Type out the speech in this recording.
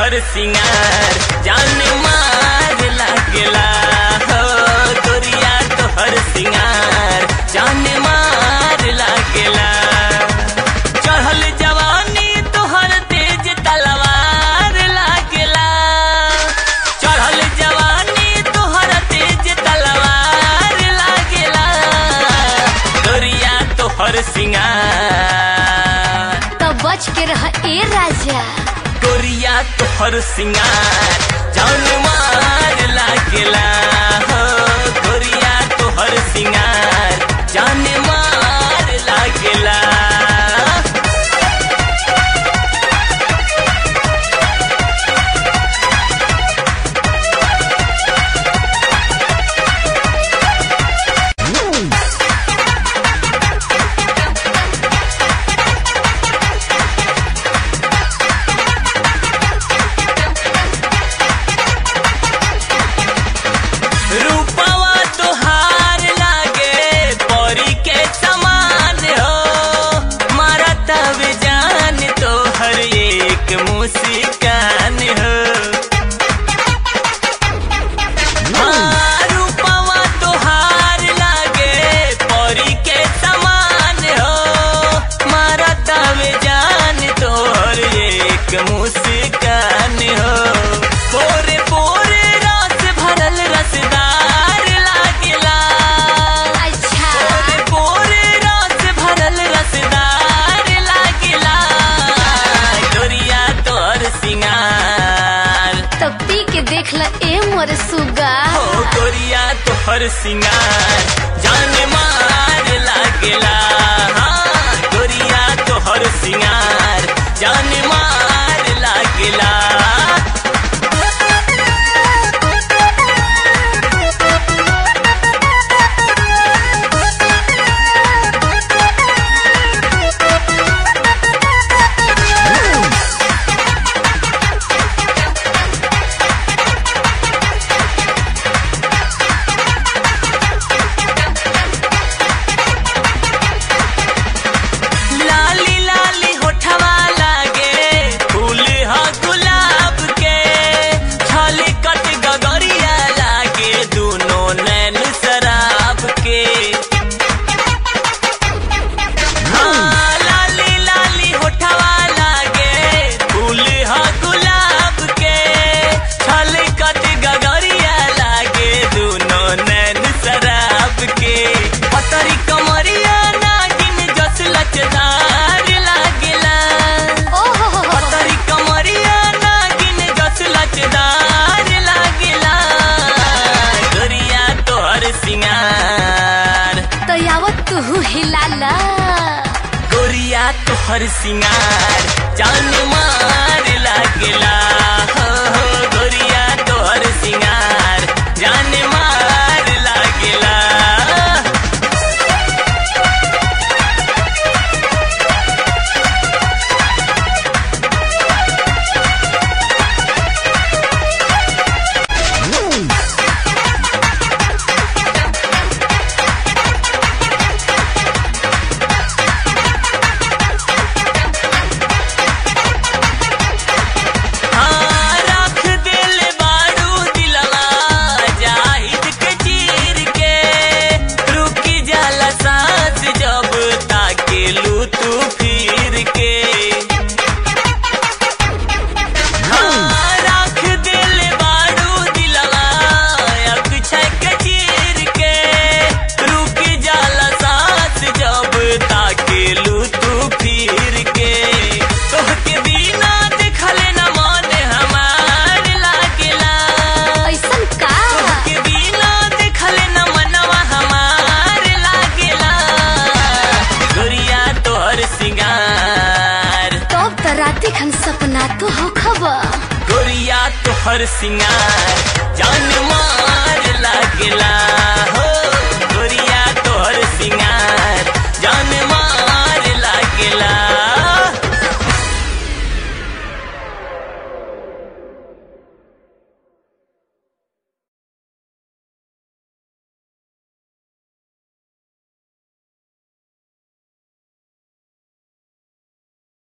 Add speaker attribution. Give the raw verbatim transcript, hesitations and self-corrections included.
Speaker 1: तोहर सिंगार जान मार लागेला हो गोरिया तोहर सिंगार जान मार लागेला। चढ़ल जवानी तोहर तेज तलवार लागेला चढ़ल जवानी तोहर तेज तलवार लागेला गोरिया तोहर सिंगार
Speaker 2: तो बच के रह ए राजा
Speaker 1: गोरिया तोहर सिंगार जान मार लागेला हो गोरिया तोहर सिंगार जान मार लागेला। रूपवा तोहार लागे परी के समान हो मारा तब जान तोहर एक मुस्कान हो। हाँ, रूपवा तोहार लागे परी के समान हो मारा तब जान तोहर एक मुस्कान हो। पोरे पोरे रस भरल रसदार लागेला
Speaker 2: अच्छा
Speaker 1: पोरे पोरे रस भरल रसदार लागेला गोरिया तोहर सिंगार
Speaker 2: तो पी के देख ल ए मोर सुगा
Speaker 1: हो गोरिया तोहर सिंगार जान मार लागेला। हाँ, गोरिया तोहर सिंगार जान मार लागेला। लाली लाली होठवा लागे फूल हा गुलाब के छाली कट गगरिया लागे दोनों नैन शराब के। हाँ, लाली लाली होठवा लागे फूल हा गुलाब के छाली कट गगरिया लागे दोनों नैन शराब के। पतरी कमरिया नागिन जस लचदार लागेला
Speaker 2: ओहो हो हो
Speaker 1: पतरी कमरिया नागिन जस लचदार लागेला गोरिया तोहर सिंगार
Speaker 2: तो यावत तू हिलाला
Speaker 1: गोरिया तोहर सिंगार जान मार लागेला हो हो गोरिया तोहर सिंगार जान मार लागेला। हाँ, रख दिल बारू दिलवा जाहिद के चीर के रुकी जाला सांस जब ताके लू तू फिर के। हाँ, रख दिल बारू दिलवा अक्षय के चीर के रुकी जाला सांस जब ताके लू तू फिर के। तोहके बिना देखले न मन हमार लागेला
Speaker 2: ऐसन का
Speaker 1: तोहके बिना देखले न मनवा हमार लागेला गोरिया तोहर सिंगार
Speaker 2: तब तो राती खन सपना तो हो खबर
Speaker 1: गोरिया तोहर सिंगार जान मार लागेला।